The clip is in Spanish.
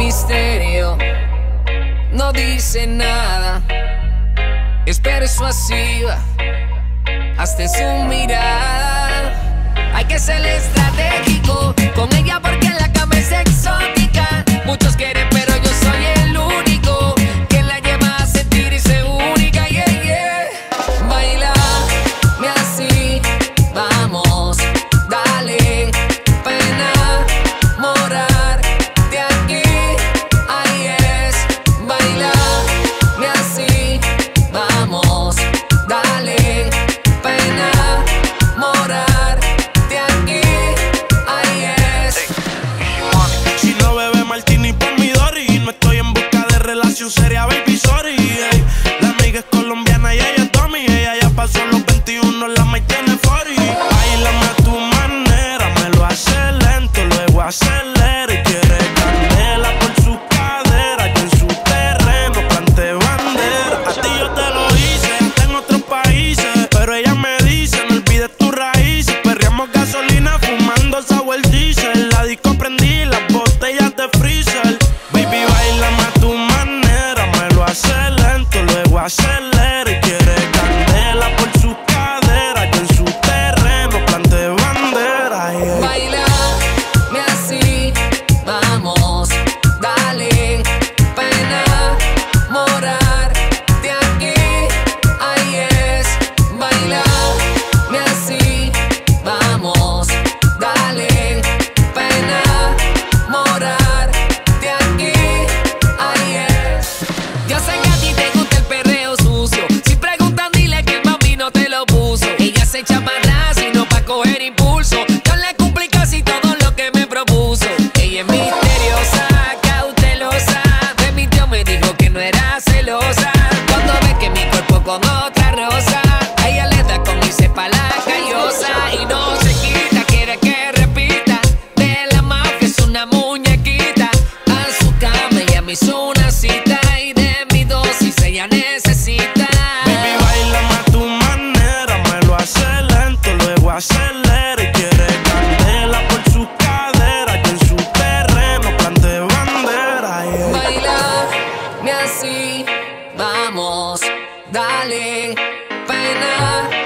misterio, no dice nada, es persuasiva hasta en su mirada. Hay que ser estratégico con ella porque en la cama es exótica. Muchos quieren pero yo soy el único que la lleva a sentirse única. Yeah, yeah. Bailame así, vamos, dale pa' enamorarte aquí. Ahí es, bailame así, vamos, dale pa' enamorarte aquí. Ahí es. Si no bebe martini por mi Dori, no estoy en busca de relación seria, baby, sorry. Ey. La amiga es colombiana y ella es Tommy. Ella ya pasó los 21, la maíz tiene 40. Báilame a tu manera, me lo hace lento, luego acelera y quiere candela por su cadera. Yo en su terreno planté bandera. A ti yo te lo hice, hasta en otros países, pero ella me dice, no olvides tus raíces. Perreamos gasolina fumando sour diesel. La disco prendí las botellas de freezer. Baby, bailame a tu manera, me lo hace lento, luego acelera y quiere candela por su cadera. Yo en su terreno planté bandera. Yeah. Bailame así, vamos, dale pa' enamorarte aquí. Ahí es, bailame así, vamos, dale pa' enamorarte aquí. Ahí es. Yo sé que a ti te gusta el perreo sucio. Si preguntan, dile que el mami no te lo puso. Ella se echa para atrás y no pa' coger impulso. Yo le cumplí casi todo lo que me propuso. Ella es misteriosa, cautelosa. Me mintió, me dijo que no era celosa. Cuando ve que mi cuerpo con otra rosa, a ella le da con irse pa' la callosa. Y no se quita, quiere que repita. De la mafia es una muñequita. A su cama ella me hizo una cita. Y de mi dosis ella necesita. Baby, bailame a tu manera, me lo hace lento, luego acelera y quiere candela por su cadera. Yo en su terreno planté bandera. Yeah. Bailame así, vamos, dale pa' enamorarte